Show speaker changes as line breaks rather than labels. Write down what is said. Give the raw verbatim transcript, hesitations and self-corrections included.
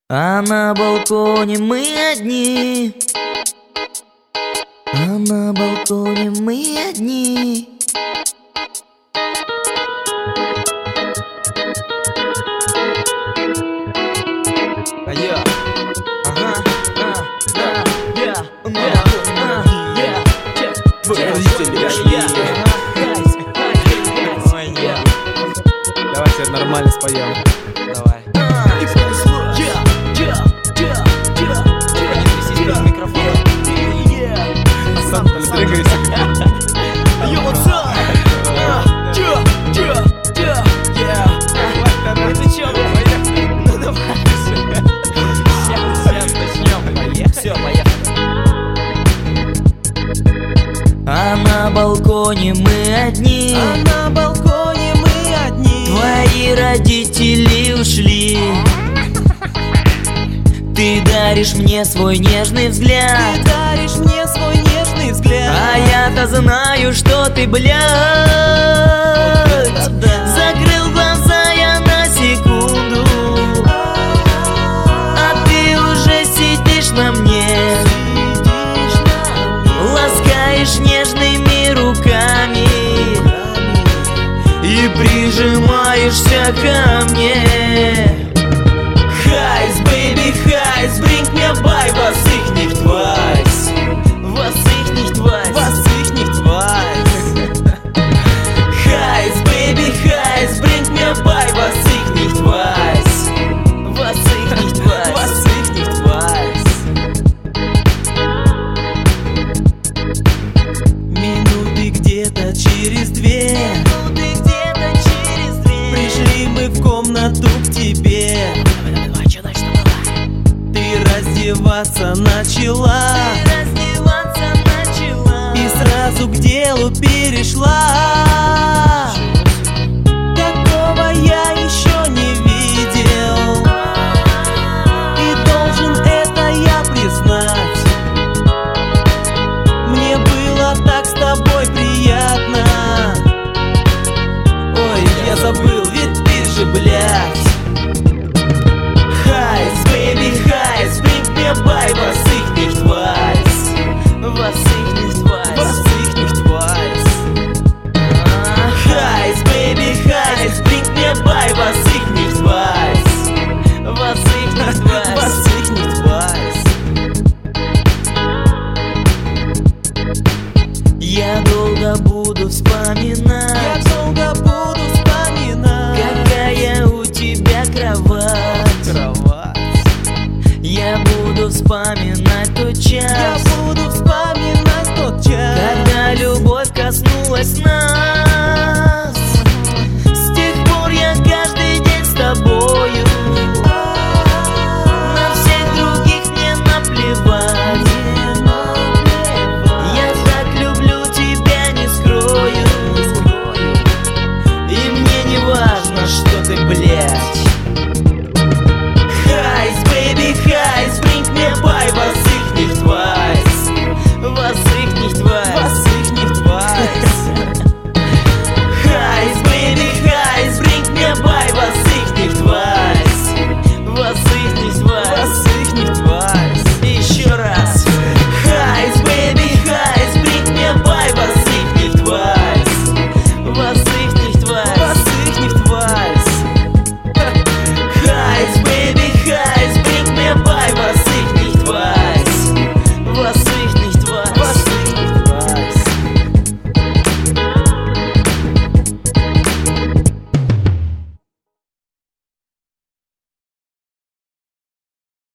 А на балконе мы одни, а на балконе мы одни.
А я, ага, а, да, я, я, а, я, твои родители одни. Ой, нет. Давай теперь нормально споем. Давай.
А на балконе мы одни,
А на балконе мы одни.
Твои родители ушли. Ты даришь мне свой нежный взгляд,
Ты даришь мне свой нежный взгляд.
а я-то знаю, что ты, блядь, закрыл глаза я на секунду, а ты уже сидишь на мне, ласкаешь нежными руками и прижимаешься ко мне. Хайс, baby, хайс, bring mir bei, was ich nicht weiß, was ich nicht weiß,
Was ich nicht weiß.
Хайс, baby, хайс, bring mir bei, was ich nicht weiß, was ich nicht weiß,
Was ich nicht weiß. Минуты где-то через две,
Минуты где-то через две.
пришли мы в комнату к тебе. Ты раздеваться начала
Ты раздеваться начала
и сразу к делу перешла. Такого я еще не видел, и должен это я признать. Мне было так с тобой приятно. Ой, я забыл, ведь ты же, блядь.
Хайс, baby, хайс, bring mir bei, was ich nicht weiß, was ich nicht weiß,
Was ich nicht weiß.
Хайс, baby, хайс, bring mir bei, was ich nicht weiß, was ich nicht weiß,
Was ich nicht weiß.
Я долго буду
Я
вспоминать,
долго буду вспоминать
какая у тебя кровать.
кровать.
Я буду вспоминать тот
Я
час,
буду вспоминать тот час,
когда любовь коснулась нас.